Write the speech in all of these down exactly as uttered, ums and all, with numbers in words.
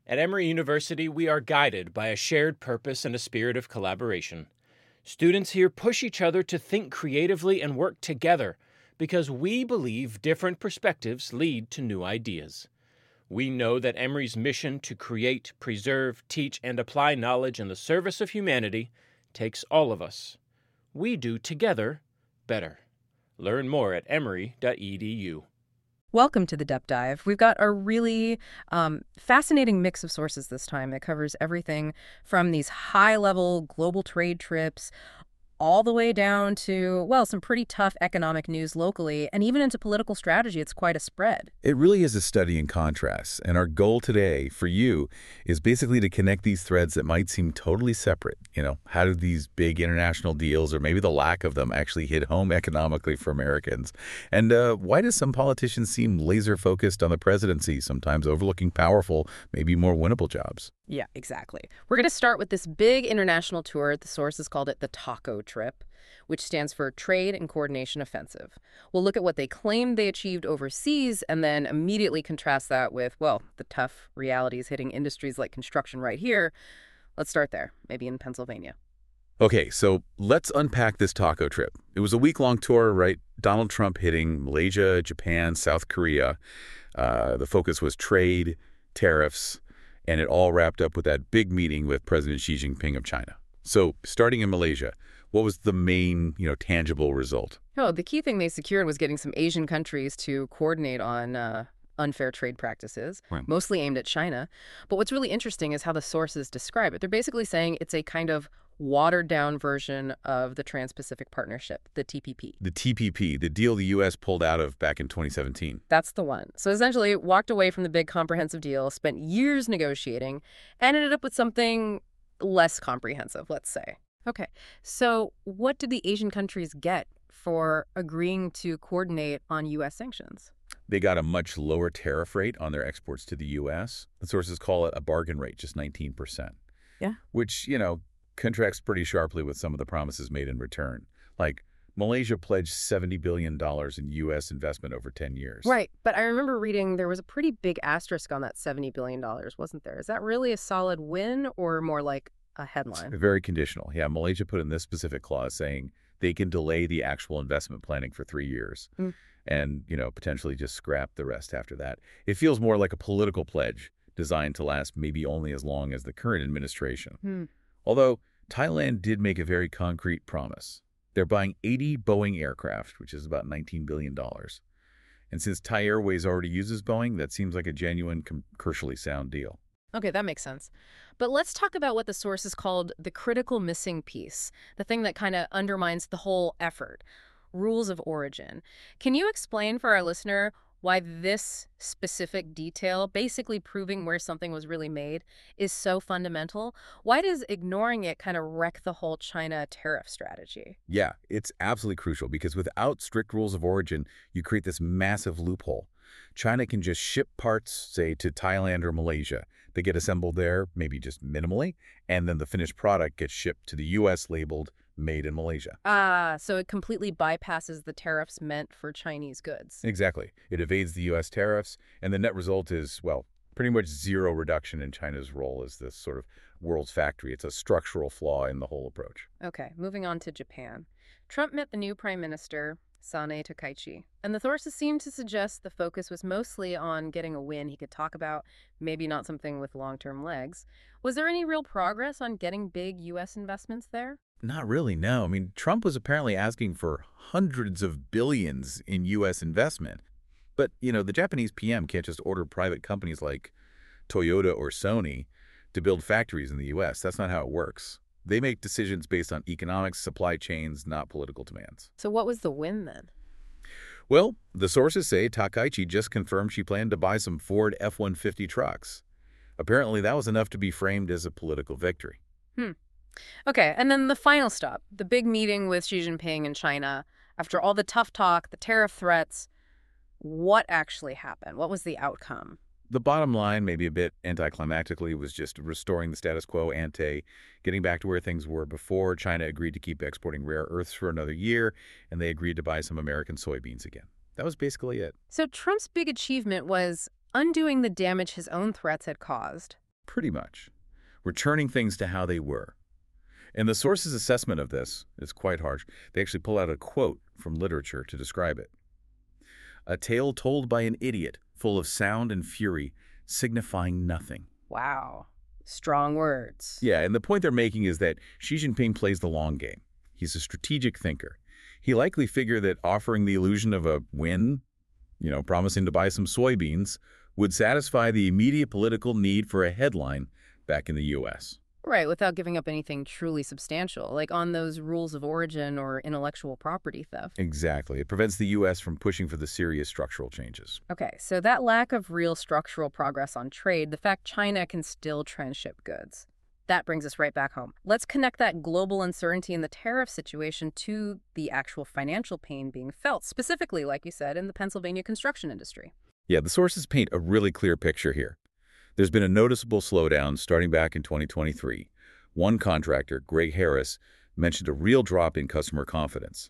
At Emory University, we are guided by a shared purpose and a spirit of collaboration. Students here push each other to think creatively and work together because we believe different perspectives lead to new ideas. We know that Emory's mission to create, preserve, teach, and apply knowledge in the service of humanity takes all of us. We do together better. Learn more at emory dot e d u. Welcome to the Depth Dive. We've got a really um, fascinating mix of sources this time that covers everything from these high-level global trade trips all the way down to, well, some pretty tough economic news locally, and even into political strategy. It's quite a spread. It really is a study in contrasts, and our goal today for you is basically to connect these threads that might seem totally separate. You know, how do these big international deals, or maybe the lack of them, actually hit home economically for Americans? And uh, why do some politicians seem laser-focused on the presidency, sometimes overlooking powerful, maybe more winnable jobs? Yeah, exactly. We're going to start with this big international tour. The sources called it the TACO trip, which stands for Trade and Coordination Offensive. We'll look at what they claimed they achieved overseas and then immediately contrast that with, well, the tough realities hitting industries like construction right here. Let's start there, maybe in Pennsylvania. Okay, so let's unpack this taco trip. It was a week-long tour, right? Donald Trump hitting Malaysia, Japan, South Korea. Uh, the focus was trade, tariffs, and it all wrapped up with that big meeting with President Xi Jinping of China. So starting in Malaysia, what was the main, you know, tangible result? Oh, the key thing they secured was getting some Asian countries to coordinate on uh, unfair trade practices, Right. mostly aimed at China. But what's really interesting is how the sources describe it. They're basically saying it's a kind of watered-down version of the Trans-Pacific Partnership, the T P P. The T P P, the deal the U S pulled out of back in twenty seventeen. That's the one. So essentially walked away from the big comprehensive deal, spent years negotiating, and ended up with something less comprehensive, let's say. Okay, so what did the Asian countries get for agreeing to coordinate on U S sanctions? They got a much lower tariff rate on their exports to the U S. The sources call it a bargain rate, just nineteen percent. Yeah. Which, you know, contrasts pretty sharply with some of the promises made in return. Like, Malaysia pledged seventy billion dollars in U S investment over ten years. Right, but I remember reading there was a pretty big asterisk on that seventy billion dollars, wasn't there? Is that really a solid win or more like a headline? Very conditional. Yeah, Malaysia put in this specific clause saying they can delay the actual investment planning for three years Mm. and, you know, potentially just scrap the rest after that. It feels more like a political pledge designed to last maybe only as long as the current administration. Hmm. Although Thailand did make a very concrete promise. They're buying eighty Boeing aircraft, which is about nineteen billion dollars. And since Thai Airways already uses Boeing, that seems like a genuine, commercially sound deal. Okay, that makes sense. But let's talk about what the sources called the critical missing piece, the thing that kind of undermines the whole effort, rules of origin. Can you explain for our listener why this specific detail, basically proving where something was really made, is so fundamental? Why does ignoring it kind of wreck the whole China tariff strategy? Yeah, it's absolutely crucial because without strict rules of origin, you create this massive loophole. China can just ship parts, say, to Thailand or Malaysia. They get assembled there, maybe just minimally, and then the finished product gets shipped to the U S labeled made in Malaysia. Ah, so it completely bypasses the tariffs meant for Chinese goods. Exactly. It evades the U S tariffs, and the net result is, well, pretty much zero reduction in China's role as this sort of world's factory. It's a structural flaw in the whole approach. Okay, moving on to Japan. Trump met the new prime minister, Sanae Takaichi, and the sources seem to suggest the focus was mostly on getting a win he could talk about, maybe not something with long-term legs. Was there any real progress on getting big U S investments there? Not really, no. I mean, Trump was apparently asking for hundreds of billions in U S investment. But, you know, the Japanese P M can't just order private companies like Toyota or Sony to build factories in the U S. That's not how it works. They make decisions based on economics, supply chains, not political demands. So what was the win then? Well, the sources say Takaichi just confirmed she planned to buy some Ford F one fifty trucks. Apparently, that was enough to be framed as a political victory. Hmm. Okay, and then the final stop, the big meeting with Xi Jinping in China. After all the tough talk, the tariff threats, what actually happened? What was the outcome? The bottom line, maybe a bit anticlimactically, was just restoring the status quo ante, getting back to where things were before. China agreed to keep exporting rare earths for another year, and they agreed to buy some American soybeans again. That was basically it. So Trump's big achievement was undoing the damage his own threats had caused. Pretty much. Returning things to how they were. And the source's assessment of this is quite harsh. They actually pull out a quote from literature to describe it. A tale told by an idiot, full of sound and fury, signifying nothing. Wow. Strong words. Yeah, and the point they're making is that Xi Jinping plays the long game. He's a strategic thinker. He likely figured that offering the illusion of a win, you know, promising to buy some soybeans, would satisfy the immediate political need for a headline back in the U S. Right, without giving up anything truly substantial, like on those rules of origin or intellectual property theft. Exactly. It prevents the U S from pushing for the serious structural changes. Okay, so that lack of real structural progress on trade, the fact China can still transship goods, that brings us right back home. Let's connect that global uncertainty in the tariff situation to the actual financial pain being felt, specifically, like you said, in the Pennsylvania construction industry. Yeah, the sources paint a really clear picture here. There's been a noticeable slowdown starting back in twenty twenty-three. One contractor, Greg Harris, mentioned a real drop in customer confidence.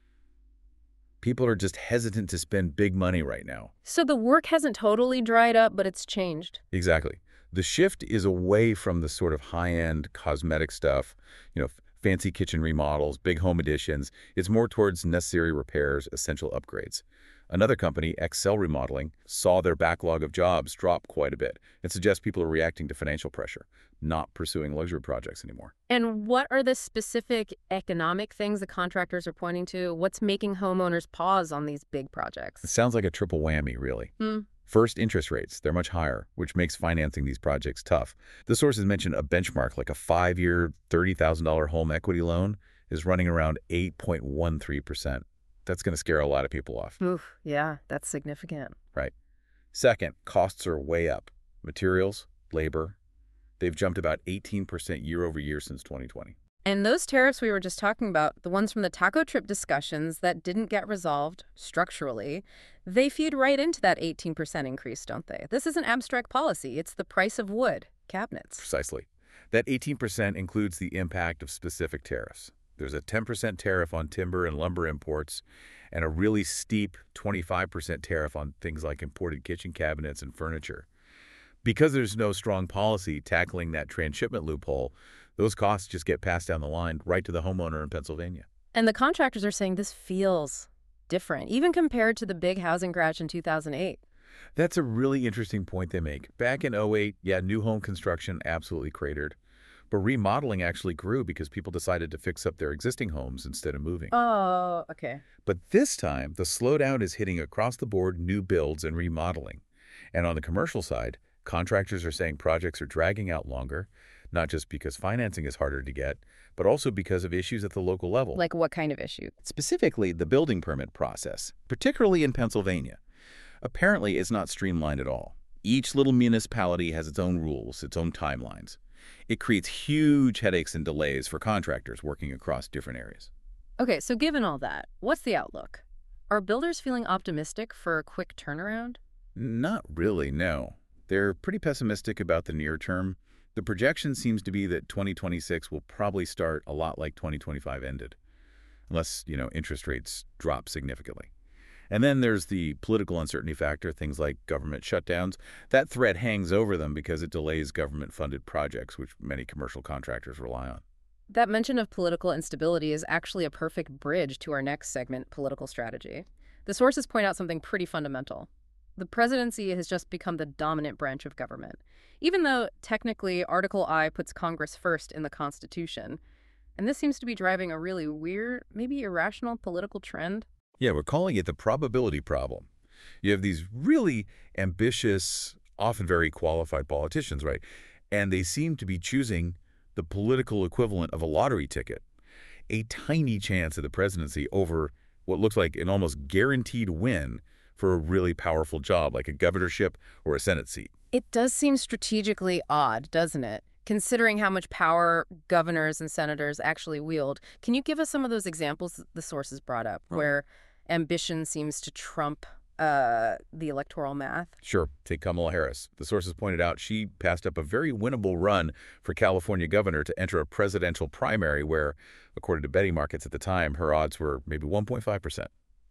People are just hesitant to spend big money right now. So the work hasn't totally dried up, but it's changed. Exactly. The shift is away from the sort of high-end cosmetic stuff, you know, fancy kitchen remodels, big home additions. It's more towards necessary repairs, essential upgrades. Another company, Excel Remodeling, saw their backlog of jobs drop quite a bit. It suggests people are reacting to financial pressure, not pursuing luxury projects anymore. And what are the specific economic things the contractors are pointing to? What's making homeowners pause on these big projects? It sounds like a triple whammy, really. Hmm. First, interest rates. They're much higher, which makes financing these projects tough. The sources mentioned a benchmark, like a five-year, thirty thousand dollar home equity loan, is running around eight point one three percent. That's going to scare a lot of people off. Oof, yeah, that's significant. Right. Second, costs are way up. Materials, labor, they've jumped about eighteen percent year over year since twenty twenty. And those tariffs we were just talking about, the ones from the taco trip discussions that didn't get resolved structurally, they feed right into that eighteen percent increase, don't they? This isn't abstract policy. It's the price of wood, cabinets. Precisely. That eighteen percent includes the impact of specific tariffs. There's a ten percent tariff on timber and lumber imports, and a really steep twenty-five percent tariff on things like imported kitchen cabinets and furniture. Because there's no strong policy tackling that transshipment loophole, those costs just get passed down the line right to the homeowner in Pennsylvania. And the contractors are saying this feels different, even compared to the big housing crash in two thousand eight. That's a really interesting point they make. Back in oh eight, yeah, new home construction absolutely cratered. But remodeling actually grew because people decided to fix up their existing homes instead of moving. Oh, okay. But this time, the slowdown is hitting across the board new builds and remodeling. And on the commercial side, contractors are saying projects are dragging out longer, not just because financing is harder to get, but also because of issues at the local level. Like what kind of issue? Specifically, the building permit process, particularly in Pennsylvania. Apparently, it's not streamlined at all. Each little municipality has its own rules, its own timelines. It creates huge headaches and delays for contractors working across different areas. Okay, so given all that, what's the outlook? Are builders feeling optimistic for a quick turnaround? Not really, no. They're pretty pessimistic about the near term. The projection seems to be that twenty twenty-six will probably start a lot like twenty twenty-five ended, unless, you know, interest rates drop significantly. And then there's the political uncertainty factor, things like government shutdowns. That threat hangs over them because it delays government-funded projects, which many commercial contractors rely on. That mention of political instability is actually a perfect bridge to our next segment, political strategy. The sources point out something pretty fundamental. The presidency has just become the dominant branch of government. Even though, technically, Article I puts Congress first in the Constitution. And this seems to be driving a really weird, maybe irrational political trend. Yeah, we're calling it the probability problem. You have these really ambitious, often very qualified politicians, right? And they seem to be choosing the political equivalent of a lottery ticket. A tiny chance of the presidency over what looks like an almost guaranteed win for a really powerful job, like a governorship or a Senate seat. It does seem strategically odd, doesn't it? Considering how much power governors and senators actually wield. Can you give us some of those examples the sources brought up, Oh. where ambition seems to trump uh, the electoral math? Sure. Take Kamala Harris. The sources pointed out she passed up a very winnable run for California governor to enter a presidential primary where, according to betting markets at the time, her odds were maybe one point five percent.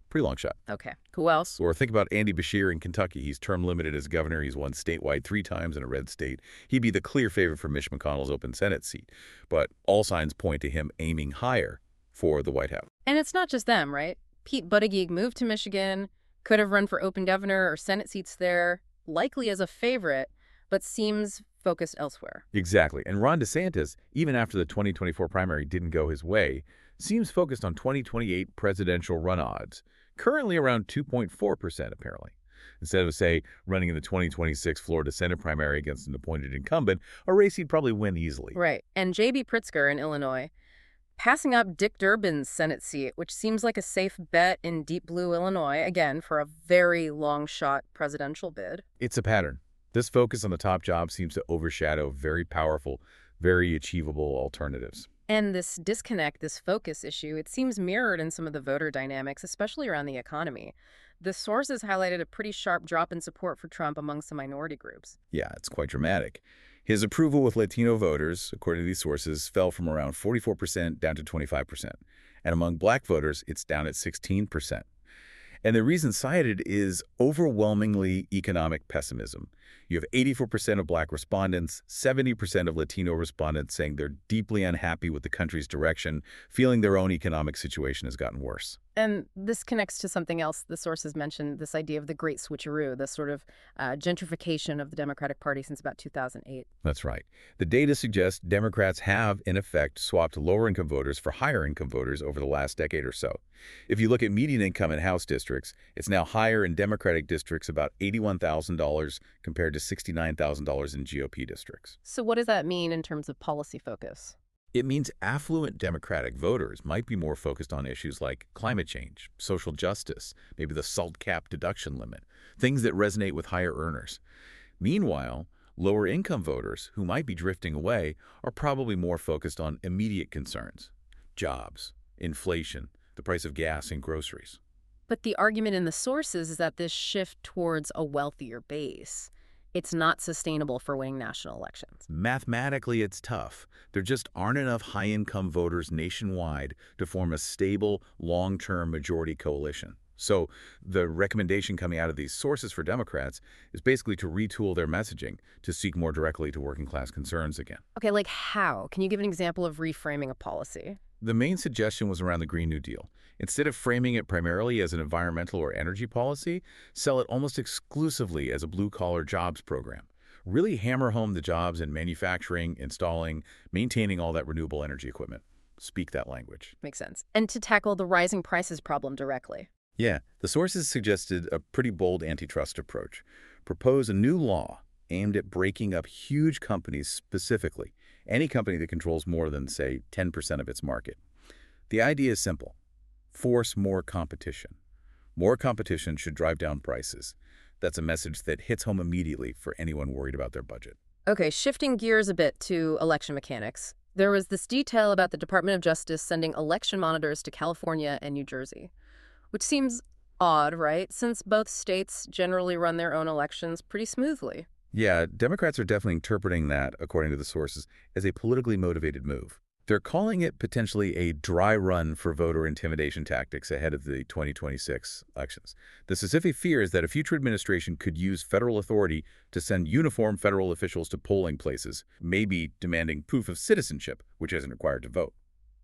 Pretty long shot. Okay. Who else? Or think about Andy Beshear in Kentucky. He's term limited as governor. He's won statewide three times in a red state. He'd be the clear favorite for Mitch McConnell's open Senate seat. But all signs point to him aiming higher for the White House. And it's not just them, right? Pete Buttigieg moved to Michigan, could have run for open governor or Senate seats there, likely as a favorite, but seems focused elsewhere. Exactly. And Ron DeSantis, even after the twenty twenty-four primary didn't go his way, seems focused on twenty twenty-eight presidential run odds, currently around two point four percent apparently. Instead of, say, running in the twenty twenty-six Florida Senate primary against an appointed incumbent, a race he'd probably win easily. Right. And J B Pritzker in Illinois, passing up Dick Durbin's Senate seat, which seems like a safe bet in deep blue Illinois, again, for a very long-shot presidential bid. It's a pattern. This focus on the top job seems to overshadow very powerful, very achievable alternatives. And this disconnect, this focus issue, it seems mirrored in some of the voter dynamics, especially around the economy. The sources highlighted a pretty sharp drop in support for Trump among some minority groups. Yeah, it's quite dramatic. His approval with Latino voters, according to these sources, fell from around forty-four percent down to twenty-five percent. And among black voters, it's down at sixteen percent. And the reason cited is overwhelmingly economic pessimism. You have eighty-four percent of black respondents, seventy percent of Latino respondents saying they're deeply unhappy with the country's direction, feeling their own economic situation has gotten worse. And this connects to something else the sources mentioned, this idea of the great switcheroo, this sort of uh, gentrification of the Democratic Party since about two thousand eight. That's right. The data suggests Democrats have, in effect, swapped lower-income voters for higher-income voters over the last decade or so. If you look at median income in House districts, it's now higher in Democratic districts, about eighty-one thousand dollars compared to sixty-nine thousand dollars in G O P districts. So what does that mean in terms of policy focus? It means affluent Democratic voters might be more focused on issues like climate change, social justice, maybe the SALT cap deduction limit, things that resonate with higher earners. Meanwhile, lower-income voters, who might be drifting away, are probably more focused on immediate concerns: jobs, inflation, the price of gas and groceries. But the argument in the sources is that this shift towards a wealthier base, it's not sustainable for winning national elections. Mathematically, it's tough. There just aren't enough high-income voters nationwide to form a stable, long-term majority coalition. So the recommendation coming out of these sources for Democrats is basically to retool their messaging to speak more directly to working-class concerns again. Okay, like how? Can you give an example of reframing a policy? The main suggestion was around the Green New Deal. Instead of framing it primarily as an environmental or energy policy, sell it almost exclusively as a blue-collar jobs program. Really hammer home the jobs in manufacturing, installing, maintaining all that renewable energy equipment. Speak that language. Makes sense. And to tackle the rising prices problem directly. Yeah, the sources suggested a pretty bold antitrust approach. Propose a new law aimed at breaking up huge companies specifically, any company that controls more than, say, ten percent of its market. The idea is simple. Force more competition. More competition should drive down prices. That's a message that hits home immediately for anyone worried about their budget. Okay, shifting gears a bit to election mechanics. There was this detail about the Department of Justice sending election monitors to California and New Jersey, which seems odd, right? Since both states generally run their own elections pretty smoothly. Yeah, Democrats are definitely interpreting that, according to the sources, as a politically motivated move. They're calling it potentially a dry run for voter intimidation tactics ahead of the twenty twenty-six elections. The specific fear is that a future administration could use federal authority to send uniformed federal officials to polling places, maybe demanding proof of citizenship, which isn't required to vote.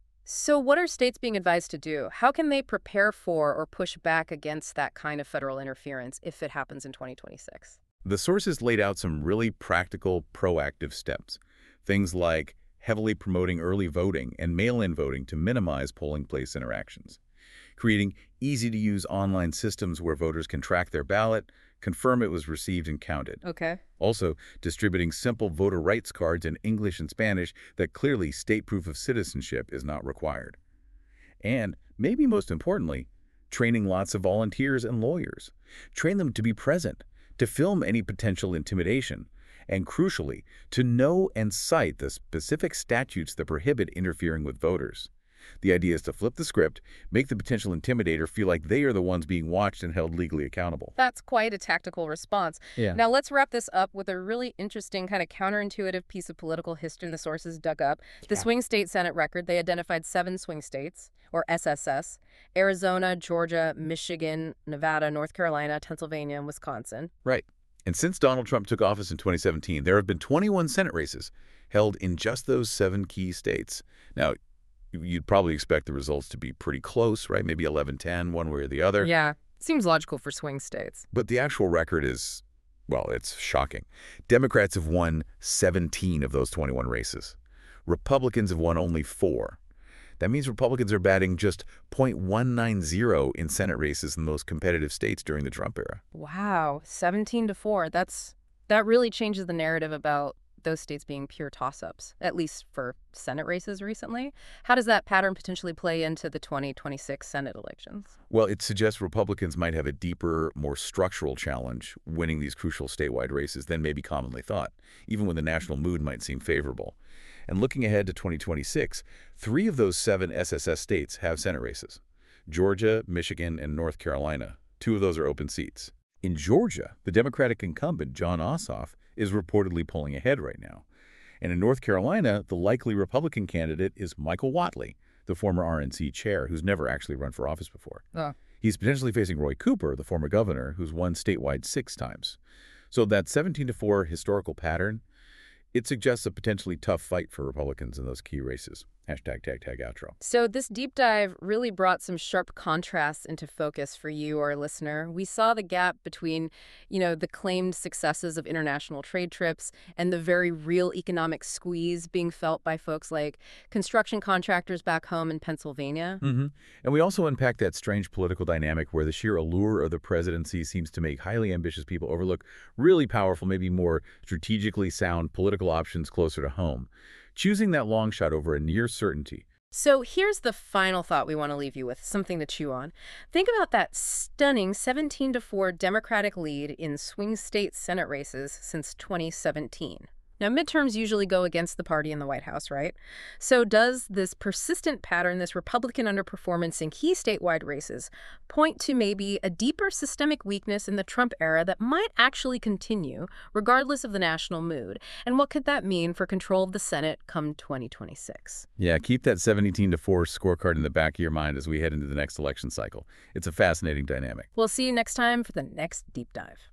So what are states being advised to do? How can they prepare for or push back against that kind of federal interference if it happens in twenty twenty-six? The sources laid out some really practical, proactive steps. Things like heavily promoting early voting and mail-in voting to minimize polling place interactions, creating easy-to-use online systems where voters can track their ballot, confirm it was received and counted. Okay. Also, distributing simple voter rights cards in English and Spanish that clearly state proof of citizenship is not required. And, maybe most importantly, training lots of volunteers and lawyers. Train them to be present, to film any potential intimidation, and crucially, to know and cite the specific statutes that prohibit interfering with voters. The idea is to flip the script, make the potential intimidator feel like they are the ones being watched and held legally accountable. That's quite a tactical response. Yeah. Now let's wrap this up with a really interesting kind of counterintuitive piece of political history the sources dug up. The Yeah. swing state Senate record, they identified seven swing states, or S S S, Arizona, Georgia, Michigan, Nevada, North Carolina, Pennsylvania, and Wisconsin. Right. And since Donald Trump took office in twenty seventeen, there have been twenty-one Senate races held in just those seven key states. Now, you'd probably expect the results to be pretty close, right? Maybe eleven ten, one way or the other. Yeah, seems logical for swing states. But the actual record is, well, it's shocking. Democrats have won seventeen of those twenty-one races. Republicans have won only four. That means Republicans are batting just point one nine zero in Senate races in those competitive states during the Trump era. Wow, seventeen to four. That's that really changes the narrative about those states being pure toss-ups, at least for Senate races recently. How does that pattern potentially play into the twenty twenty-six Senate elections? Well, it suggests Republicans might have a deeper, more structural challenge winning these crucial statewide races than may be commonly thought, even when the national mood might seem favorable. And looking ahead to twenty twenty-six, three of those seven S S S states have Senate races: Georgia, Michigan, and North Carolina. Two of those are open seats. In Georgia, the Democratic incumbent, Jon Ossoff, is reportedly pulling ahead right now. And in North Carolina, the likely Republican candidate is Michael Whatley, the former R N C chair, who's never actually run for office before. Oh. He's potentially facing Roy Cooper, the former governor, who's won statewide six times. So that seventeen to four historical pattern, it suggests a potentially tough fight for Republicans in those key races. Hashtag tag tag outro. So this deep dive really brought some sharp contrasts into focus for you, our listener. We saw the gap between, you know, the claimed successes of international trade trips and the very real economic squeeze being felt by folks like construction contractors back home in Pennsylvania. Mm-hmm. And we also unpack that strange political dynamic where the sheer allure of the presidency seems to make highly ambitious people overlook really powerful, maybe more strategically sound political options closer to home, choosing that long shot over a near certainty. So here's the final thought we want to leave you with, something to chew on. Think about that stunning seventeen to four Democratic lead in swing state Senate races since twenty seventeen. Now, midterms usually go against the party in the White House, right? So does this persistent pattern, this Republican underperformance in key statewide races, point to maybe a deeper systemic weakness in the Trump era that might actually continue, regardless of the national mood? And what could that mean for control of the Senate come twenty twenty-six? Yeah, keep that seventeen to four scorecard in the back of your mind as we head into the next election cycle. It's a fascinating dynamic. We'll see you next time for the next deep dive.